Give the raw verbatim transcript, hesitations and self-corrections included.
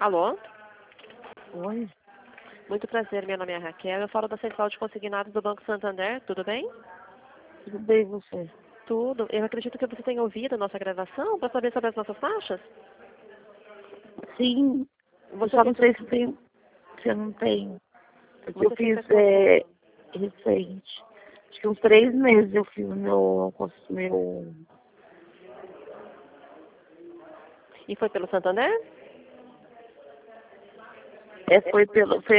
Alô? Oi, Muito prazer, meu nome é Raquel. Eu falo da Central de Consignados do Banco Santander. Tudo bem? tudo bem você? Tudo. Eu acredito que você tenha ouvido a nossa gravação para saber sobre as nossas taxas. Sim, eu Você só não fez... sei se tem, se eu não tenho. Porque eu Você fez fiz a conta... é, recente. Acho que uns três meses eu fiz o meu, meu. E foi pelo Santander? É, foi pelo. Foi